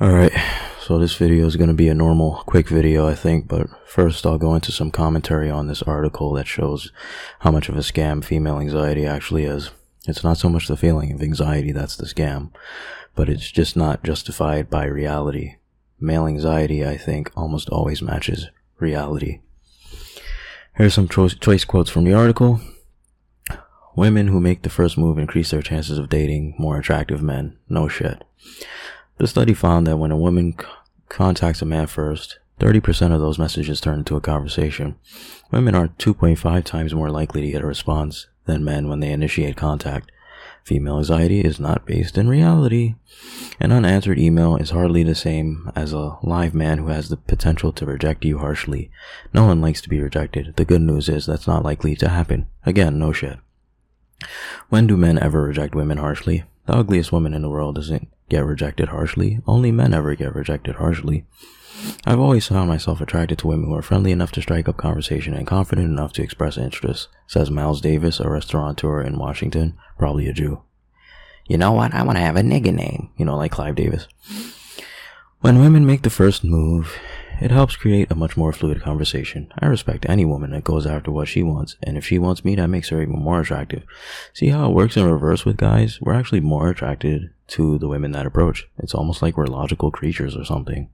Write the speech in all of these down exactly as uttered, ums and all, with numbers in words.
Alright, so this video is going to be a normal, quick video, I think, but first I'll go into some commentary on this article that shows how much of a scam female anxiety actually is. It's not so much the feeling of anxiety that's the scam, but it's just not justified by reality. Male anxiety, I think, almost always matches reality. Here's some cho- choice quotes from the article. Women who make the first move increase their chances of dating more attractive men. No shit. The study found that when a woman c- contacts a man first, thirty percent of those messages turn into a conversation. Women are two point five times more likely to get a response than men when they initiate contact. Female anxiety is not based in reality. An unanswered email is hardly the same as a live man who has the potential to reject you harshly. No one likes to be rejected. The good news is that's not likely to happen. Again, no shit. When do men ever reject women harshly? The ugliest woman in the world doesn't get rejected harshly. Only men ever get rejected harshly. I've always found myself attracted to women who are friendly enough to strike up conversation and confident enough to express interest, says Miles Davis, a restaurateur in Washington, probably a Jew. You know what? I want to have a nigga name. You know, like Clive Davis. When women make the first move, it helps create a much more fluid conversation. I respect any woman that goes after what she wants, and if she wants me, that makes her even more attractive. See how it works in reverse with guys? We're actually more attracted to the women that approach. It's almost like we're logical creatures or something.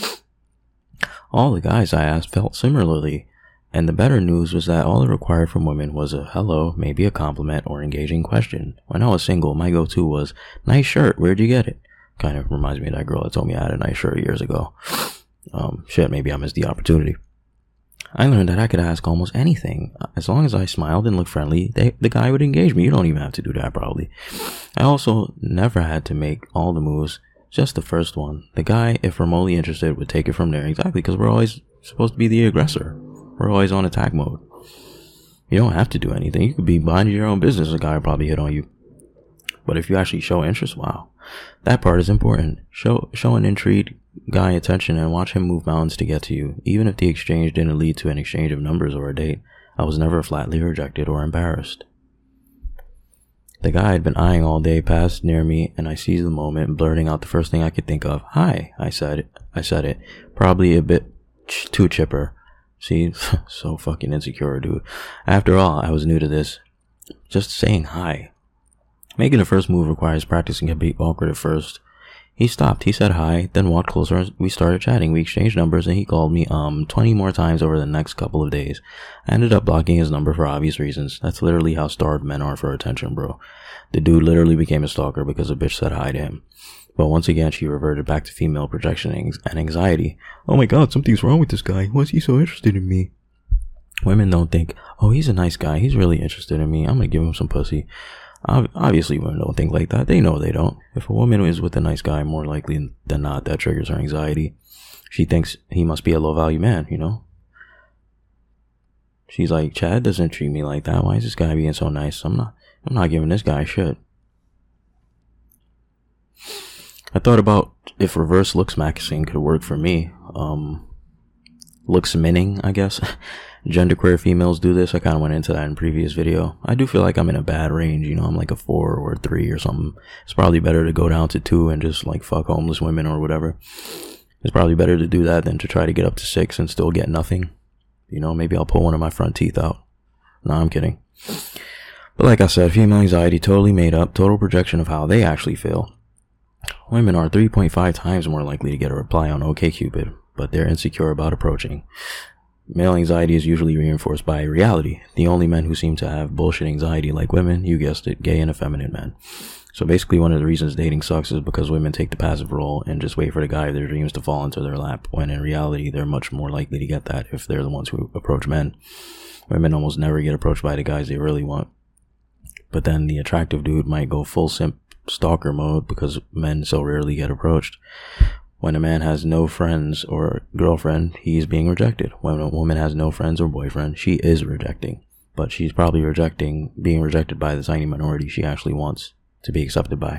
All the guys I asked felt similarly, and the better news was that all it required from women was a hello, maybe a compliment, or engaging question. When I was single, my go-to was, nice shirt, where'd you get it? Kind of reminds me of that girl that told me I had a nice shirt years ago. Um, shit, maybe I missed the opportunity. I learned that I could ask almost anything. As long as I smiled and looked friendly, they, the guy would engage me. You don't even have to do that, probably. I also never had to make all the moves, just the first one. The guy, if remotely interested, would take it from there. Exactly, because we're always supposed to be the aggressor. We're always on attack mode. You don't have to do anything. You could be minding your own business. A guy will probably hit on you. But if you actually show interest, wow. That part is important. Show, show an intrigued guy attention and watch him move mountains to get to you. Even if the exchange didn't lead to an exchange of numbers or a date, I was never flatly rejected or embarrassed. The guy I'd been eyeing all day passed near me, and I seized the moment, blurting out the first thing I could think of. Hi, I said. I said it. Probably a bit ch- too chipper. See, so fucking insecure, dude. After all, I was new to this. Just saying hi. Making the first move requires practicing a bit awkward at first. He stopped, he said hi, then walked closer and we started chatting. We exchanged numbers and he called me, um, twenty more times over the next couple of days. I ended up blocking his number for obvious reasons. That's literally how starved men are for attention, bro. The dude literally became a stalker because a bitch said hi to him. But once again, she reverted back to female projection and anxiety. Oh my god, something's wrong with this guy. Why is he so interested in me? Women don't think, oh, he's a nice guy. He's really interested in me. I'm gonna give him some pussy. Obviously, women don't think like that. They know they don't. If a woman is with a nice guy, more likely than not, that triggers her anxiety. She thinks he must be a low-value man, you know? She's like, Chad doesn't treat me like that. Why is this guy being so nice? I'm not, I'm not giving this guy shit. I thought about if reverse looks maxing could work for me. Um, looks minning, I guess. Genderqueer females do this. I kind of went into that in a previous video. I do feel like I'm in a bad range, you know, I'm like a four or a three or something. It's probably better to go down to two and just like fuck homeless women or whatever. It's probably better to do that than to try to get up to six and still get nothing. You know, maybe I'll pull one of my front teeth out. No, I'm kidding. But like I said, female anxiety totally made up, total projection of how they actually feel. Women are three point five times more likely to get a reply on OkCupid, but they're insecure about approaching. Male anxiety is usually reinforced by reality. The only men who seem to have bullshit anxiety like women, you guessed it, gay and effeminate men. So basically one of the reasons dating sucks is because women take the passive role and just wait for the guy of their dreams to fall into their lap, when in reality they're much more likely to get that if they're the ones who approach men. Women almost never get approached by the guys they really want. But then the attractive dude might go full simp stalker mode because men so rarely get approached. When a man has no friends or girlfriend, he's being rejected. When a woman has no friends or boyfriend, she is rejecting. But she's probably rejecting, being rejected by the tiny minority she actually wants to be accepted by.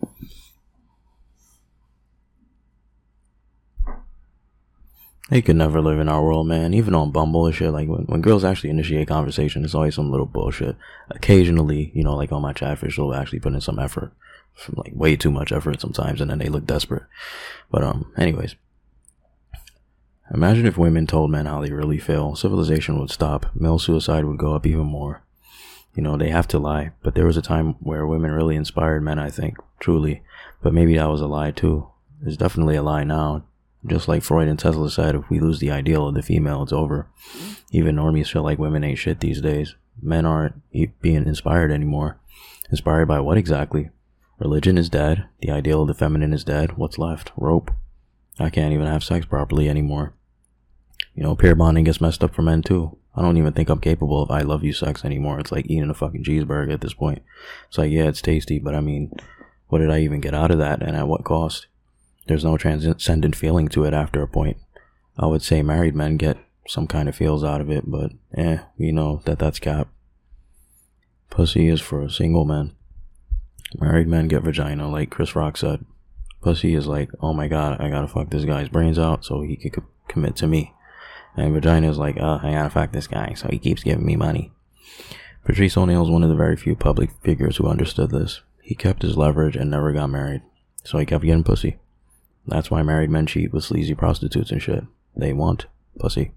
They could never live in our world, man. Even on Bumble and shit, like when, when girls actually initiate conversation, it's always some little bullshit. Occasionally, you know, like on my Chatfish, they'll actually put in some effort. like way too much effort sometimes, and then they look desperate. But um, anyways, imagine if women told men how they really feel. Civilization would stop. Male suicide would go up even more. You know, they have to lie. But there was a time where women really inspired men, I think, truly. But maybe that was a lie too. It's definitely a lie now. Just like Freud and Tesla said, if we lose the ideal of the female, it's over. Even normies feel like women ain't shit these days. Men aren't being inspired anymore. Inspired by what exactly? Religion is dead. The ideal of the feminine is dead. What's left? Rope. I can't even have sex properly anymore. You know, pair bonding gets messed up for men too. I don't even think I'm capable of I love you sex anymore. It's like eating a fucking cheeseburger at this point. It's like, yeah, it's tasty, but I mean, what did I even get out of that, and at what cost? There's no transcendent feeling to it after a point. I would say married men get some kind of feels out of it, but eh, we know that that's cap. Pussy is for single men. Married men get vagina, like Chris Rock said. Pussy is like, oh my god, I gotta fuck this guy's brains out so he could co- commit to me. And vagina is like, oh, I gotta fuck this guy so he keeps giving me money. Patrice O'Neal is one of the very few public figures who understood this. He kept his leverage and never got married, so he kept getting pussy. That's why married men cheat with sleazy prostitutes and shit. They want pussy.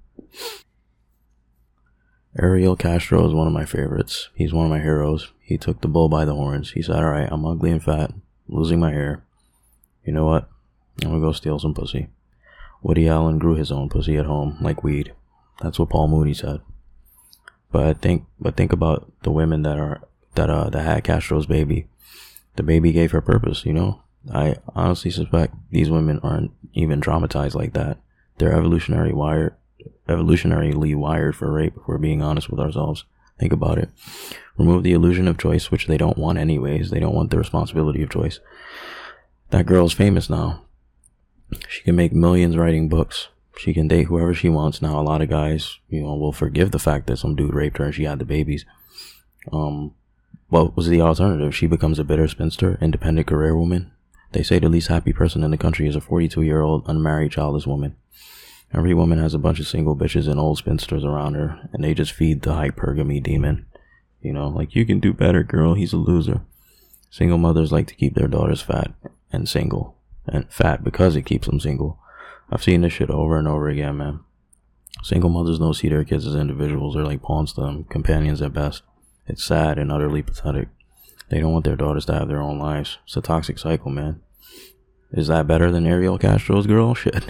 Ariel Castro is one of my favorites. He's one of my heroes. He took the bull by the horns. He said, alright, I'm ugly and fat, losing my hair. You know what? I'm gonna go steal some pussy. Woody Allen grew his own pussy at home, like weed. That's what Paul Mooney said. But I think, but think about the women that are, that uh, that had Castro's baby. The baby gave her purpose, you know? I honestly suspect these women aren't even traumatized like that. They're evolutionary wired, evolutionarily wired for rape, if we're being honest with ourselves. Think about it. Remove the illusion of choice, which they don't want anyways. They don't want the responsibility of choice. That girl's famous now. She can make millions writing books. She can date whoever she wants. Now, a lot of guys, you know, will forgive the fact that some dude raped her and she had the babies. Um, what was the alternative? She becomes a bitter spinster, independent career woman. They say the least happy person in the country is a forty-two-year-old unmarried childless woman. Every woman has a bunch of single bitches and old spinsters around her, and they just feed the hypergamy demon. You know, like, you can do better, girl, he's a loser. Single mothers like to keep their daughters fat and single. And fat because it keeps them single. I've seen this shit over and over again, man. Single mothers don't see their kids as individuals. They're like pawns to them, companions at best. It's sad and utterly pathetic. They don't want their daughters to have their own lives. It's a toxic cycle, man. Is that better than Ariel Castro's girl? Shit.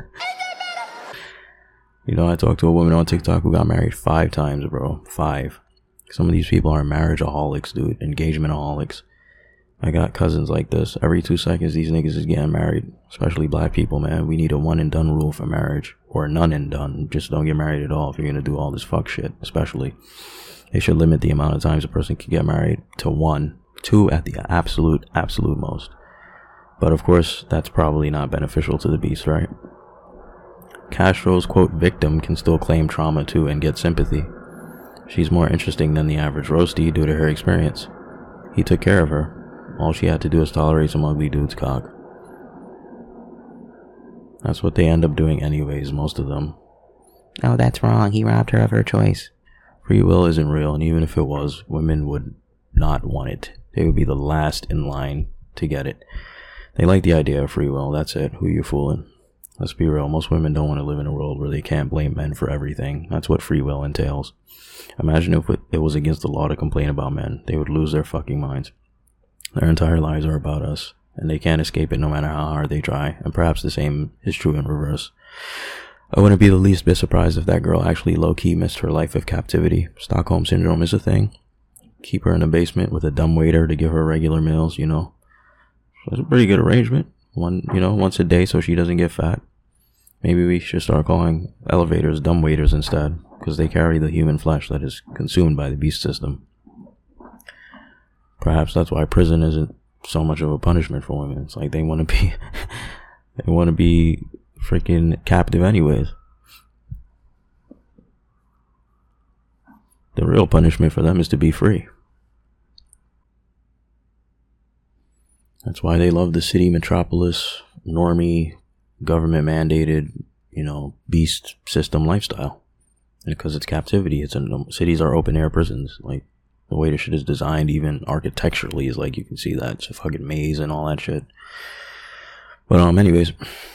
You know, I talked to a woman on TikTok who got married five times, bro. Five. Some of these people are marriageaholics, dude. Engagementaholics. I got cousins like this. Every two seconds, these niggas is getting married. Especially black people, man. We need a one and done rule for marriage. Or none and done. Just don't get married at all if you're gonna do all this fuck shit. Especially. They should limit the amount of times a person can get married to one. Two at the absolute, absolute most. But of course, that's probably not beneficial to the beast, right? Castro's, quote, victim can still claim trauma too and get sympathy. She's more interesting than the average roastie due to her experience. He took care of her. All she had to do is tolerate some ugly dude's cock. That's what they end up doing anyways, most of them. Oh, that's wrong. He robbed her of her choice. Free will isn't real, and even if it was, women would not want it. They would be the last in line to get it. They like the idea of free will. That's it. Who you fooling? Let's be real. Most women don't want to live in a world where they can't blame men for everything. That's what free will entails. Imagine if it was against the law to complain about men. They would lose their fucking minds. Their entire lives are about us, and they can't escape it no matter how hard they try. And perhaps the same is true in reverse. I wouldn't be the least bit surprised if that girl actually low-key missed her life of captivity. Stockholm Syndrome is a thing. Keep her in a basement with a dumb waiter to give her regular meals, you know. That's a pretty good arrangement. One, you know, once a day so she doesn't get fat. Maybe we should start calling elevators dumb waiters instead, because they carry the human flesh that is consumed by the beast system. Perhaps that's why prison isn't so much of a punishment for women. It's like they want to be, they want to be freaking captive anyways. The real punishment for them is to be free. That's why they love the city metropolis, normie, government mandated, you know, beast system lifestyle. And because it's captivity, it's in, cities are open air prisons. Like, The way the shit is designed, even architecturally, is like, you can see that it's a fucking maze and all that shit. But um, anyways,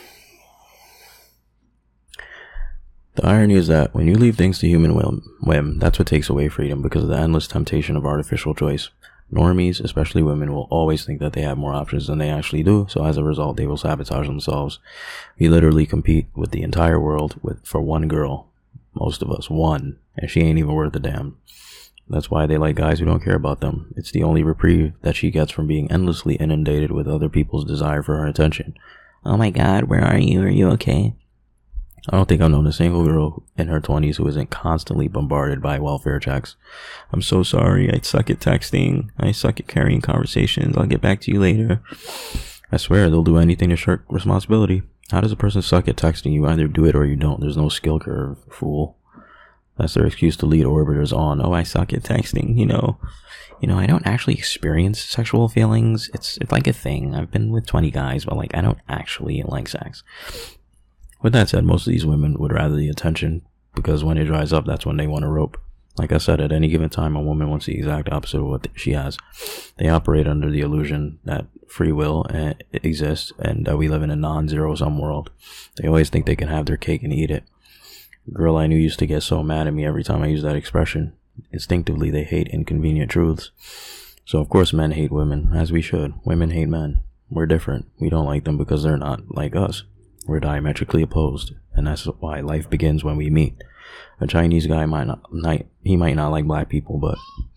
the irony is that when you leave things to human whim, that's what takes away freedom, because of the endless temptation of artificial choice. Normies, especially women, will always think that they have more options than they actually do, so as a result, they will sabotage themselves. We literally compete with the entire world with for one girl. Most of us. One. And she ain't even worth a damn. That's why they like guys who don't care about them. It's the only reprieve that she gets from being endlessly inundated with other people's desire for her attention. Oh my god, where are you? Are you okay? I don't think I've known a single girl in her twenties who isn't constantly bombarded by welfare checks. I'm so sorry. I suck at texting. I suck at carrying conversations. I'll get back to you later. I swear they'll do anything to shirk responsibility. How does a person suck at texting? You either do it or you don't. There's no skill curve, fool. That's their excuse to lead orbiters on. Oh, I suck at texting. You know, you know, I don't actually experience sexual feelings. It's it's like a thing. I've been with twenty guys, but like I don't actually like sex. With that said, most of these women would rather the attention, because when it dries up, that's when they want a rope. Like I said, at any given time, a woman wants the exact opposite of what she has. They operate under the illusion that free will exists and that we live in a non-zero-sum world. They always think they can have their cake and eat it. A girl I knew used to get so mad at me every time I used that expression. Instinctively, they hate inconvenient truths. So of course men hate women, as we should. Women hate men. We're different. We don't like them because they're not like us. We're diametrically opposed, and that's why life begins when we meet. A Chinese guy might not, not he might not like black people, but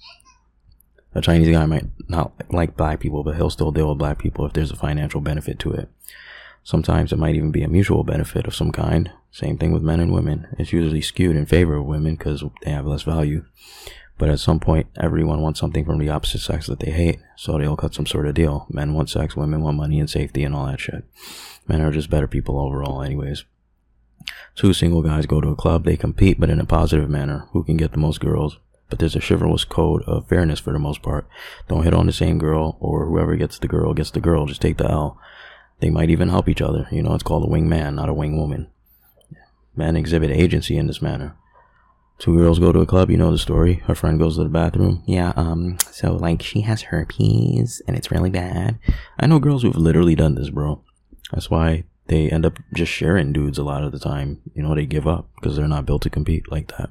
a Chinese guy might not like black people, but he'll still deal with black people if there's a financial benefit to it. Sometimes it might even be a mutual benefit of some kind. Same thing with men and women. It's usually skewed in favor of women because they have less value. But at some point, everyone wants something from the opposite sex that they hate, so they'll cut some sort of deal. Men want sex, women want money and safety and all that shit. Men are just better people overall anyways. Two single guys go to a club, they compete, but in a positive manner. Who can get the most girls? But there's a chivalrous code of fairness for the most part. Don't hit on the same girl, or whoever gets the girl gets the girl. Just take the L. They might even help each other. You know, it's called a wing man, not a wing woman. Men exhibit agency in this manner. Two girls go to a club, you know the story. Her friend goes to the bathroom. Yeah, um, so like she has herpes and it's really bad. I know girls who've literally done this, bro. That's why they end up just sharing dudes a lot of the time. You know, they give up because they're not built to compete like that.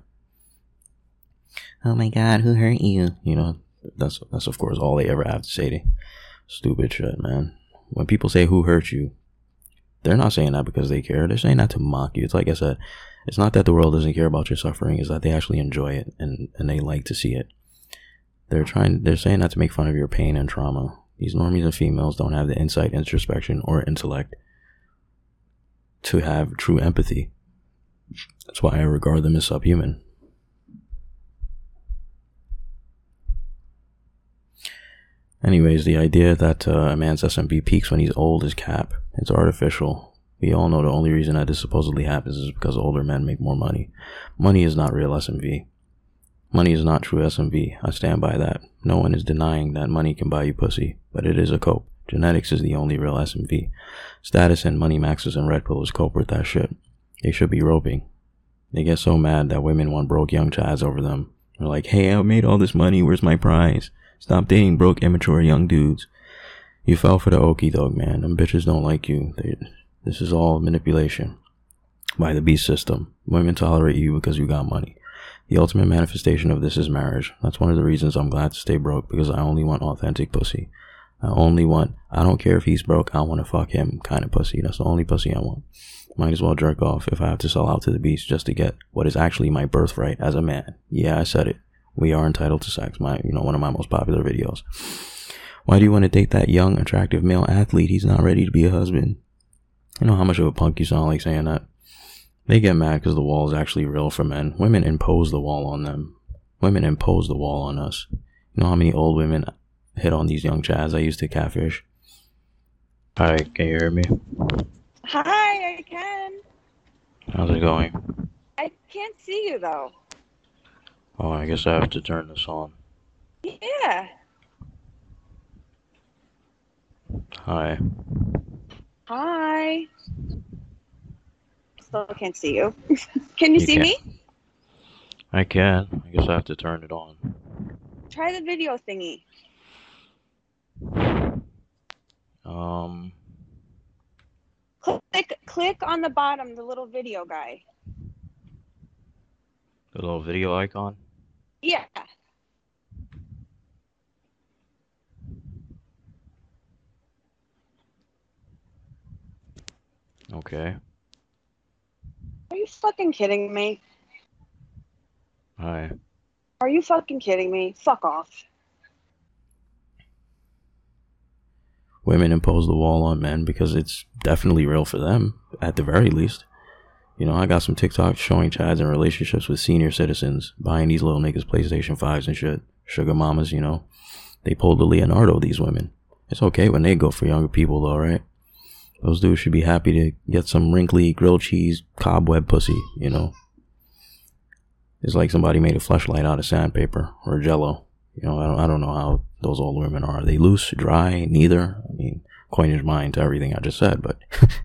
Oh my god, who hurt you? You know, that's, that's of course all they ever have to say to stupid shit, man. When people say who hurt you, they're not saying that because they care. They're saying that to mock you. It's like I said, it's not that the world doesn't care about your suffering. It's that they actually enjoy it and, and they like to see it. They're trying, they're saying that to make fun of your pain and trauma. These normies and females don't have the insight, introspection, or intellect to have true empathy. That's why I regard them as subhuman. Anyways, the idea that uh, a man's S M V peaks when he's old is cap. It's artificial. We all know the only reason that this supposedly happens is because older men make more money. Money is not real S M V. Money is not true S M V. I stand by that. No one is denying that money can buy you pussy, but it is a cope. Genetics is the only real S M V. Status and money maxes and red pills cope with that shit. They should be roping. They get so mad that women want broke young chads over them. They're like, hey, I made all this money, where's my prize? Stop dating broke, immature young dudes. You fell for the okie doke, man. Them bitches don't like you. They, this is all manipulation by the beast system. Women tolerate you because you got money. The ultimate manifestation of this is marriage. That's one of the reasons I'm glad to stay broke, because I only want authentic pussy. I only want, I don't care if he's broke, I want to fuck him kind of pussy. That's the only pussy I want. Might as well jerk off if I have to sell out to the beast just to get what is actually my birthright as a man. Yeah, I said it. We are entitled to sex. My, you know, one of my most popular videos. Why do you want to date that young, attractive male athlete? He's not ready to be a husband. You know how much of a punk you sound like saying that? They get mad because the wall is actually real for men. Women impose the wall on them. Women impose the wall on us. You know how many old women hit on these young chads I used to catfish? Hi, can you hear me? Hi, I can. How's it going? I can't see you though. Oh, I guess I have to turn this on. Yeah. Hi. Hi. Still can't see you. Can you, You see can. me? I can. I guess I have to turn it on. try the video thingy. Um, Click, click on the bottom, the little video guy. the little video icon. Yeah. Okay. Are you fucking kidding me? Hi. Are you fucking kidding me? Fuck off. Women impose the wall on men because it's definitely real for them, at the very least. You know, I got some TikToks showing Chads in relationships with senior citizens, buying these little niggas PlayStation fives and shit. Sugar mamas, you know. They pulled the Leonardo, these women. It's okay when they go for younger people, though, right? Those dudes should be happy to get some wrinkly grilled cheese cobweb pussy, you know. It's like somebody made a fleshlight out of sandpaper or Jello. You know, I don't, I don't know how those old women are. Are they loose, dry, neither? I mean, coinage mind to everything I just said, but...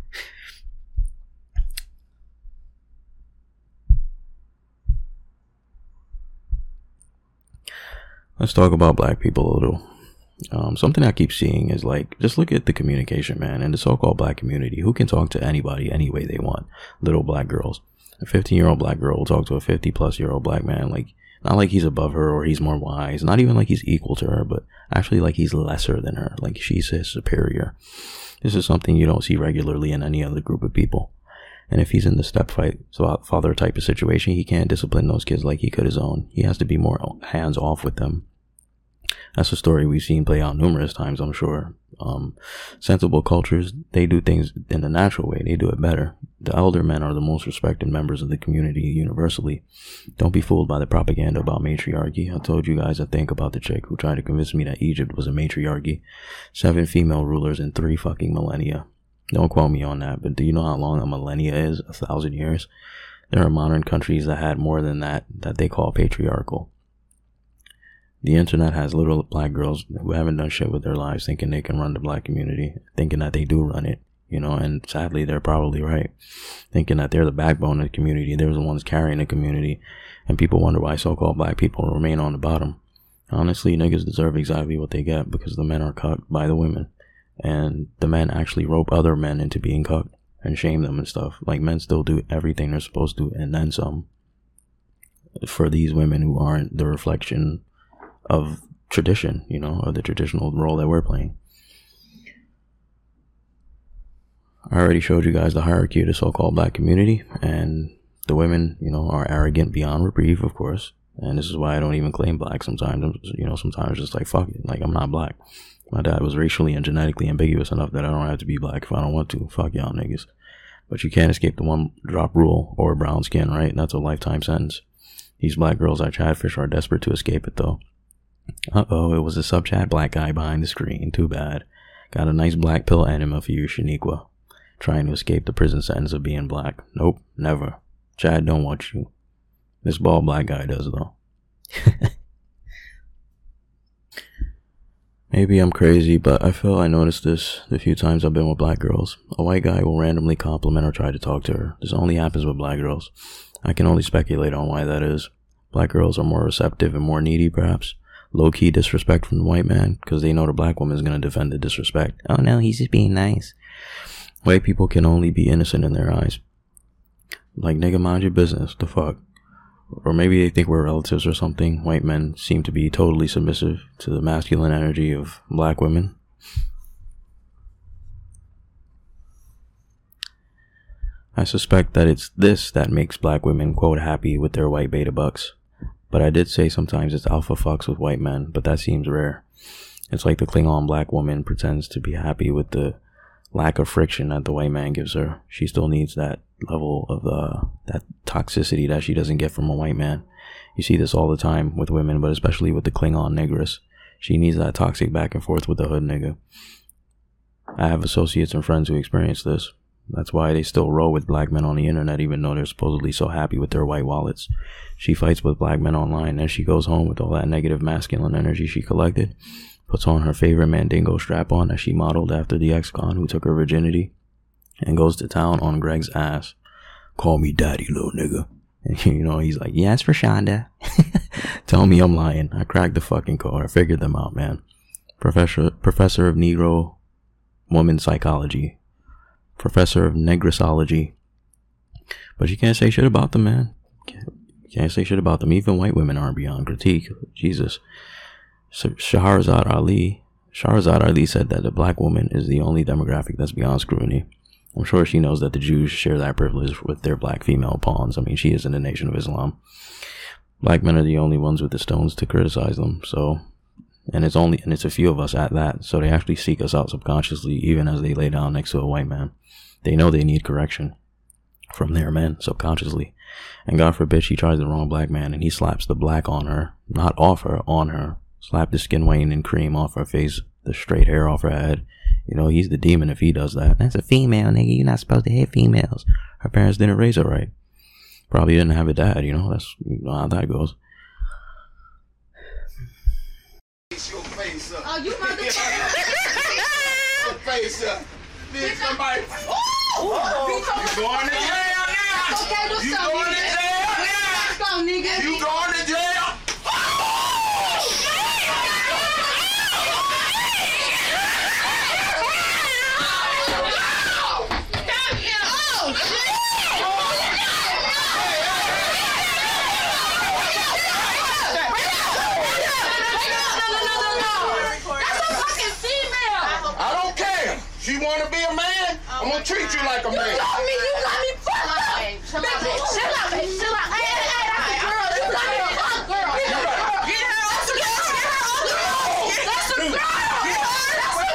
Let's talk about black people a little. Um, something I keep seeing is like, just look at the communication, man, in the so-called black community. Who can talk to anybody any way they want? Little black girls. A fifteen-year-old black girl will talk to a fifty-plus-year-old black man. Like, not like he's above her or he's more wise. Not even like he's equal to her, but actually like he's lesser than her. Like she's his superior. This is something you don't see regularly in any other group of people. And if he's in the stepfather type of situation, he can't discipline those kids like he could his own. He has to be more hands-off with them. That's a story we've seen play out numerous times, I'm sure. Um, sensible cultures, they do things in the natural way. They do it better. The elder men are the most respected members of the community universally. Don't be fooled by the propaganda about matriarchy. I told you guys, I think, about the chick who tried to convince me that Egypt was a matriarchy. Seven female rulers in three fucking millennia. Don't quote me on that, but do you know how long a millennia is? A thousand years? There are modern countries that had more than that, that they call patriarchal. The internet has little black girls who haven't done shit with their lives thinking they can run the black community, thinking that they do run it, you know, and sadly they're probably right. Thinking that they're the backbone of the community, they're the ones carrying the community, and people wonder why so-called black people remain on the bottom. Honestly, niggas deserve exactly what they get because the men are cucked by the women, and the men actually rope other men into being cucked and shame them and stuff. Like, men still do everything they're supposed to and then some for these women who aren't the reflection of tradition, you know, of the traditional role that we're playing. I already showed you guys the hierarchy of the so-called black community, and the women, you know, are arrogant beyond reprieve, of course, and this is why I don't even claim black sometimes. You know, sometimes just like, fuck it, like, I'm not black. My dad was racially and genetically ambiguous enough that I don't have to be black if I don't want to. Fuck y'all niggas. But you can't escape the one drop rule or brown skin, right? That's a lifetime sentence. These black girls I chatfish are desperate to escape it, though. Uh-oh, it was a sub-chat black guy behind the screen. Too bad. Got a nice black pill enema for you, Shaniqua. Trying to escape the prison sentence of being black. Nope, never. Chad don't want you. This bald black guy does, though. Maybe I'm crazy, but I feel I noticed this the few times I've been with black girls. A white guy will randomly compliment or try to talk to her. This only happens with black girls. I can only speculate on why that is. Black girls are more receptive and more needy, perhaps. Low-key disrespect from the white man, because they know the black woman is going to defend the disrespect. Oh no, he's just being nice. White people can only be innocent in their eyes. Like, nigga, mind your business. The fuck? Or maybe they think we're relatives or something. White men seem to be totally submissive to the masculine energy of black women. I suspect that it's this that makes black women, quote, happy with their white beta bucks. But I did say sometimes it's alpha fucks with white men, but that seems rare. It's like the Klingon black woman pretends to be happy with the lack of friction that the white man gives her. She still needs that level of uh, that toxicity that she doesn't get from a white man. You see this all the time with women, but especially with the Klingon negress. She needs that toxic back and forth with the hood nigga. I have associates and friends who experience this. That's why they still roll with black men on the internet, even though they're supposedly so happy with their white wallets. She fights with black men online, and she goes home with all that negative masculine energy she collected, puts on her favorite Mandingo strap-on that she modeled after the ex-con who took her virginity, and goes to town on Greg's ass. Call me daddy, little nigga. And, you know, he's like, yes, for Shonda. Tell me I'm lying. I cracked the fucking code. I figured them out, man. Professor, professor of Negro woman psychology. Professor of negressology. But you can't say shit about them, man. Can't, can't say shit about them. Even white women aren't beyond critique. Jesus. Shahrazad Ali. Shahrazad Ali said that the black woman is the only demographic that's beyond scrutiny. I'm sure she knows that the Jews share that privilege with their black female pawns. I mean, she is in the Nation of Islam. Black men are the only ones with the stones to criticize them. So, and it's only, and it's a few of us at that. So they actually seek us out subconsciously, even as they lay down next to a white man. They know they need correction from their men subconsciously. And God forbid she tries the wrong black man and he slaps the black on her, not off her, on her. Slap the skin whitening and cream off her face, the straight hair off her head. You know, he's the demon if he does that. That's a female, nigga. You're not supposed to hit females. Her parents didn't raise her right. Probably didn't have a dad, you know. That's you know how that goes. Oh, you motherfucker. Face up. Bitch, somebody. Oh, you going to jail now? Okay, what's you up, going nigga? To jail now? Let's go, nigga. You going to jail? You want to be a man? Oh, I'm going to treat you like a man. You got me, you got me fucked up. Chill out, babe. Chill out, babe. Chill out. Hey, hey, hey, that's a girl. You got me a hot girl. Get her up. Get her up. That's a girl. That's a girl. That's a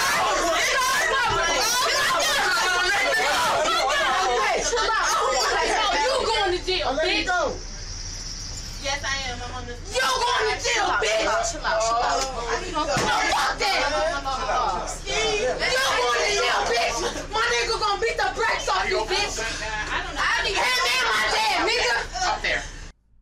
girl. Chill out. You going to jail, bitch. Yes, I am. I'm on this. You going to jail, bitch. Chill out, chill out. No, fuck that. My nigga gonna beat the brakes off you, bitch. I don't know. I be hand in my dad, nigga. Up there.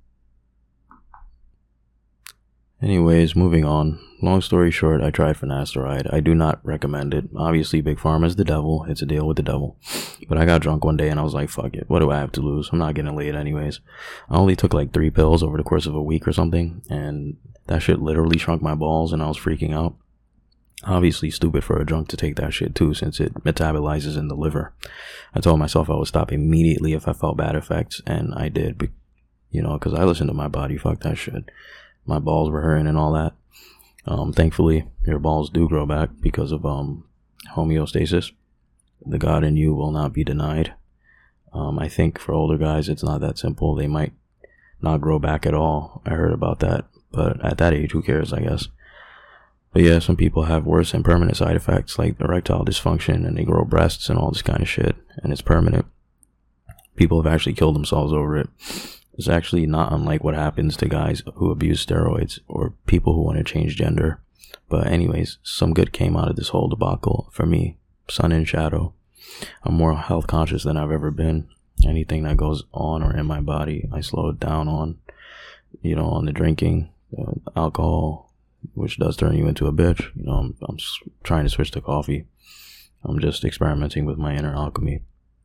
Anyways, moving on. Long story short, I tried finasteride. I do not recommend it. Obviously, Big Pharma is the devil. It's a deal with the devil. But I got drunk one day and I was like, fuck it. What do I have to lose? I'm not getting laid anyways. I only took like three pills over the course of a week or something. And that shit literally shrunk my balls and I was freaking out. Obviously stupid for a drunk to take that shit too, since it metabolizes in the liver. I told myself I would stop immediately if I felt bad effects, and I did, you know, because I listened to my body. Fuck that shit. My balls were hurting and all that. Um, thankfully, your balls do grow back because of um homeostasis. The God in you will not be denied. Um, I think for older guys, it's not that simple. They might not grow back at all. I heard about that, but at that age, who cares, I guess. But yeah, some people have worse and permanent side effects like erectile dysfunction and they grow breasts and all this kind of shit, and it's permanent. People have actually killed themselves over it. It's actually not unlike what happens to guys who abuse steroids or people who want to change gender. But anyways, some good came out of this whole debacle for me. Sun and shadow. I'm more health conscious than I've ever been. Anything that goes on or in my body, I slow it down on. You know, on the drinking, uh, alcohol, which does turn you into a bitch. You know, I'm, I'm trying to switch to coffee. I'm just experimenting with my inner alchemy.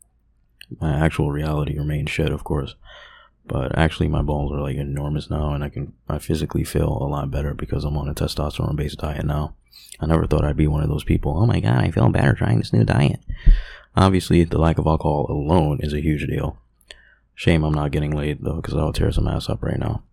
My actual reality remains shit, of course. But actually, my balls are like enormous now, and I can I physically feel a lot better because I'm on a testosterone-based diet now. I never thought I'd be one of those people. Oh my god, I feel better trying this new diet. Obviously, the lack of alcohol alone is a huge deal. Shame I'm not getting laid though, because I'll tear some ass up right now.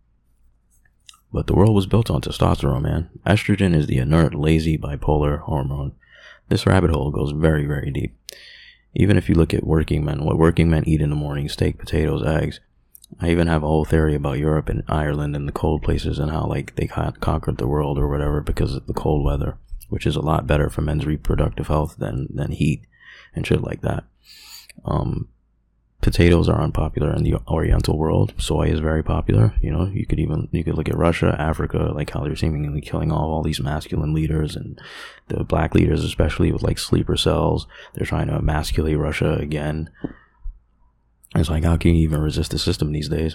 But the world was built on testosterone, man. Estrogen is the inert, lazy, bipolar hormone. This rabbit hole goes very, very deep. Even if you look at working men, what working men eat in the morning, steak, potatoes, eggs. I even have a whole theory about Europe and Ireland and the cold places and how, like, they conquered the world or whatever because of the cold weather, which is a lot better for men's reproductive health than, than heat and shit like that. Um... Potatoes are unpopular in the Oriental world. Soy is very popular. You know, you could even, you could look at Russia, Africa, like how they're seemingly killing all, all these masculine leaders and the black leaders, especially with like sleeper cells. They're trying to emasculate Russia again. It's like, how can you even resist the system these days?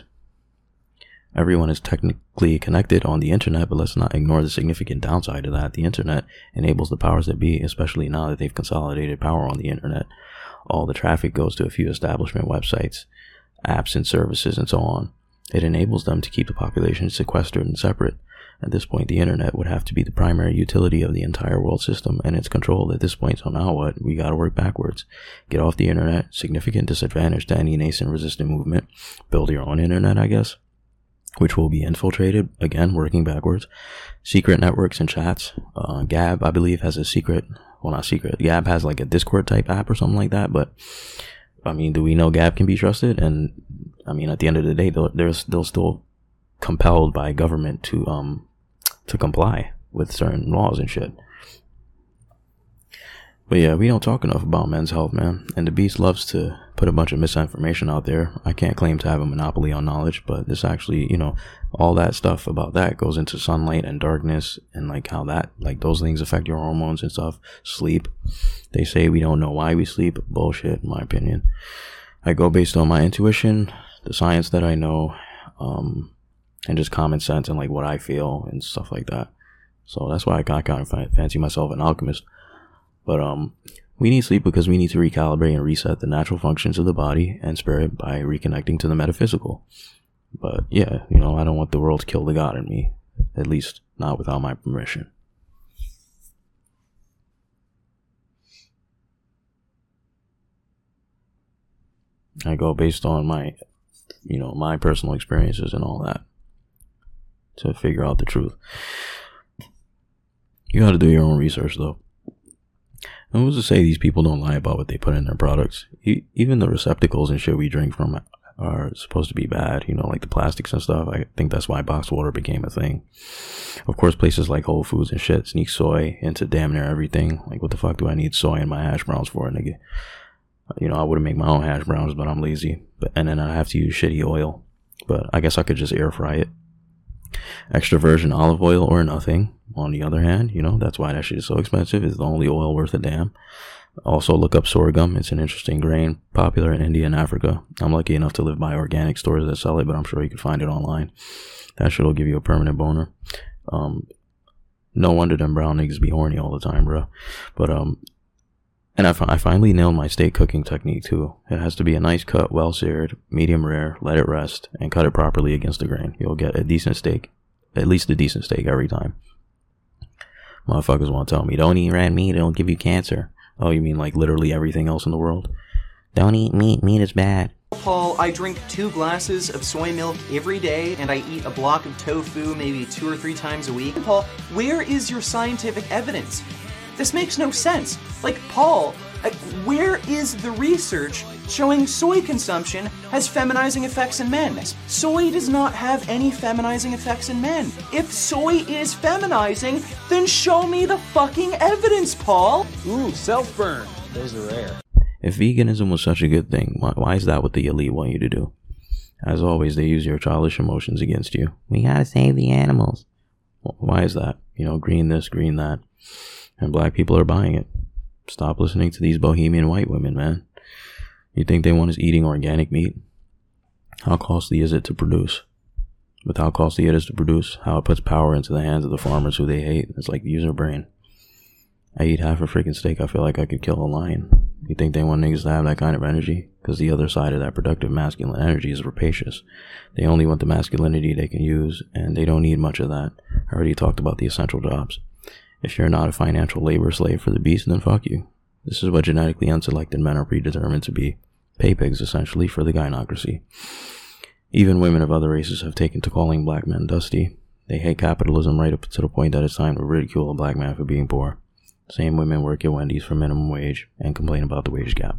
Everyone is technically connected on the internet, but let's not ignore the significant downside of that. The internet enables the powers that be, especially now that they've consolidated power on the internet. All the traffic goes to a few establishment websites, apps and services and so on. It enables them to keep the population sequestered and separate. At this point, the internet would have to be the primary utility of the entire world system, and it's controlled at this point. So now what? We gotta work backwards. Get off the internet, significant disadvantage to any nascent resistant movement. Build your own internet, I guess, which will be infiltrated, again, working backwards. Secret networks and chats. Uh, Gab, I believe, has a secret, well, not secret. Gab has like a Discord type app or something like that, but I mean, do we know Gab can be trusted? And I mean, at the end of the day, they'll, they're, they'll still compelled by government to, um, to comply with certain laws and shit. But yeah, we don't talk enough about men's health, man. And the beast loves to put a bunch of misinformation out there. I can't claim to have a monopoly on knowledge, but this actually, you know, all that stuff about that goes into sunlight and darkness and like how that, like those things affect your hormones and stuff. Sleep. They say we don't know why we sleep. Bullshit, in my opinion. I go based on my intuition, the science that I know, um, and just common sense and like what I feel and stuff like that. So that's why I kind of fancy myself an alchemist. But um, we need sleep because we need to recalibrate and reset the natural functions of the body and spirit by reconnecting to the metaphysical. But yeah, you know, I don't want the world to kill the God in me, at least not without my permission. I go based on my, you know, my personal experiences and all that to figure out the truth. You gotta do your own research though. And who's to say these people don't lie about what they put in their products? E- even the receptacles and shit we drink from are supposed to be bad, you know, like the plastics and stuff. I think that's why boxed water became a thing. Of course, places like Whole Foods and shit sneak soy into damn near everything. Like, what the fuck do I need soy in my hash browns for, nigga? You know, I wouldn't make my own hash browns, but I'm lazy. But and then I have to use shitty oil. But I guess I could just air fry it. Extra virgin olive oil or nothing. On the other hand, you know, that's why that shit is so expensive. It's the only oil worth a damn. Also, look up sorghum. It's an interesting grain, popular in India and Africa. I'm lucky enough to live by organic stores that sell it, but I'm sure you can find it online. That shit will give you a permanent boner. Um, no wonder them brown niggas be horny all the time, bro. But, um, and I, fi- I finally nailed my steak cooking technique too. It has to be a nice cut, well seared, medium rare, let it rest, and cut it properly against the grain. You'll get a decent steak, at least a decent steak every time. Motherfuckers want to tell me, don't eat red meat, it'll give you cancer. Oh, you mean like literally everything else in the world? Don't eat meat, meat is bad. Paul, I drink two glasses of soy milk every day, and I eat a block of tofu maybe two or three times a week. Paul, where is your scientific evidence? This makes no sense. Like, Paul, like, where is the research showing soy consumption has feminizing effects in men? Soy does not have any feminizing effects in men. If soy is feminizing, then show me the fucking evidence, Paul. Ooh, self-burn. Those are rare. If veganism was such a good thing, why, why is that what the elite want you to do? As always, they use your childish emotions against you. We gotta save the animals. Well, why is that? You know, green this, green that. And black people are buying it. Stop listening to these bohemian white women, man. You think they want us eating organic meat? How costly is it to produce? With how costly it is to produce, how it puts power into the hands of the farmers who they hate, it's like user brain. I eat half a freaking steak, I feel like I could kill a lion. You think they want niggas to have that kind of energy? Because the other side of that productive masculine energy is rapacious. They only want the masculinity they can use, and they don't need much of that. I already talked about the essential jobs. If you're not a financial labor slave for the beast, then fuck you. This is what genetically unselected men are predetermined to be. Pay pigs, essentially, for the gynocracy. Even women of other races have taken to calling black men dusty. They hate capitalism right up to the point that it's time to ridicule a black man for being poor. Same women work at Wendy's for minimum wage and complain about the wage gap.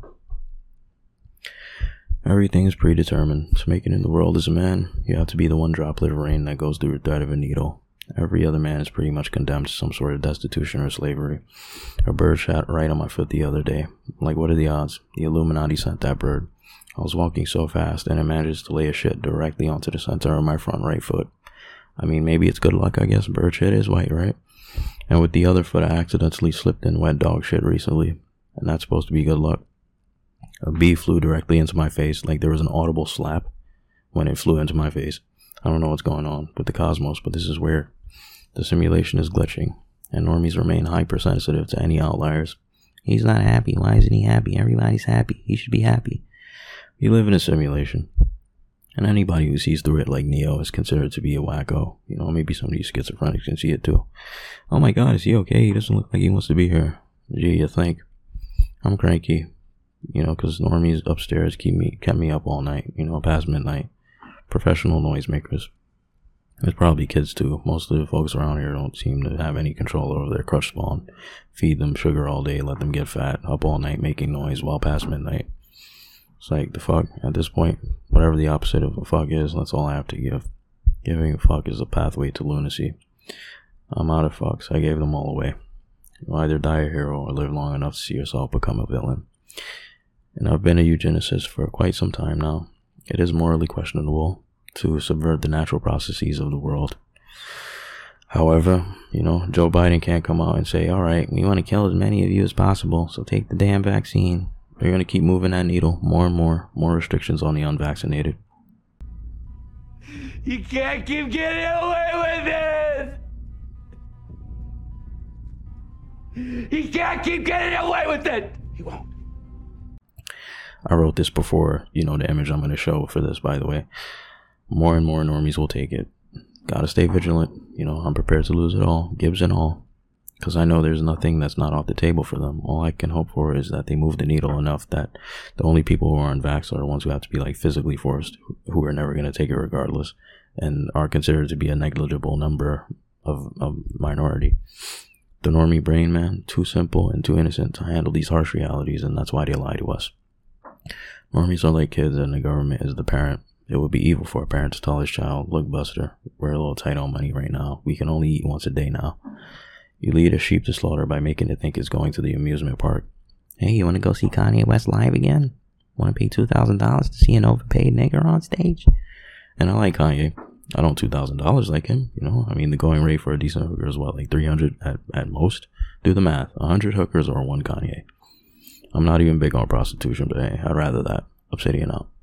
Everything is predetermined. To make it in the world as a man, you have to be the one droplet of rain that goes through the thread of a needle. Every other man is pretty much condemned to some sort of destitution or slavery. A bird shot right on my foot the other day. Like, what are the odds? The Illuminati sent that bird. I was walking so fast, and it manages to lay a shit directly onto the center of my front right foot. I mean, maybe it's good luck, I guess. Bird shit is white, right? And with the other foot, I accidentally slipped in wet dog shit recently. And that's supposed to be good luck. A bee flew directly into my face, like there was an audible slap when it flew into my face. I don't know what's going on with the cosmos, but this is weird. The simulation is glitching, and normies remain hypersensitive to any outliers. He's not happy. Why isn't he happy? Everybody's happy. He should be happy. We live in a simulation. And anybody who sees through it like Neo is considered to be a wacko. You know, maybe some of these schizophrenics can see it too. Oh my god, is he okay? He doesn't look like he wants to be here. Gee, you think? I'm cranky. You know, because normies upstairs keep me, kept me up all night. You know, past midnight. Professional noisemakers. There's probably kids too. Most of the folks around here don't seem to have any control over their crush spawn. Feed them sugar all day, let them get fat, up all night making noise while past midnight. It's like, the fuck, at this point, whatever the opposite of a fuck is, that's all I have to give. Giving a fuck is a pathway to lunacy. I'm out of fucks. I gave them all away. You either die a hero or live long enough to see yourself become a villain. And I've been a eugenicist for quite some time now. It is morally questionable to subvert the natural processes of the world. However, you know, Joe Biden can't come out and say, alright, we want to kill as many of you as possible, so take the damn vaccine. They're going to keep moving that needle more and more, more restrictions on the unvaccinated. You can't keep getting away with it! He can't keep getting away with it! He won't. I wrote this before, you know, the image I'm going to show for this, by the way. More and more normies will take it. Gotta stay vigilant. You know, I'm prepared to lose it all, Gibbs and all. Because I know there's nothing that's not off the table for them. All I can hope for is that they move the needle enough that the only people who are unvaxxed are the ones who have to be like physically forced, who are never going to take it regardless, and are considered to be a negligible number of a minority. The normie brain, man, too simple and too innocent to handle these harsh realities, and that's why they lie to us. Normies are like kids and the government is the parent. It would be evil for a parent to tell his child, look, Buster, we're a little tight on money right now. We can only eat once a day now. You lead a sheep to slaughter by making it think it's going to the amusement park. Hey, you want to go see Kanye West live again? Want to pay two thousand dollars to see an overpaid nigger on stage? And I like Kanye. I don't two thousand dollars like him, you know? I mean, the going rate for a decent hooker is what, like three hundred at, at most? Do the math. one hundred hookers or one Kanye. I'm not even big on prostitution, but hey, I'd rather that. Obsidian out.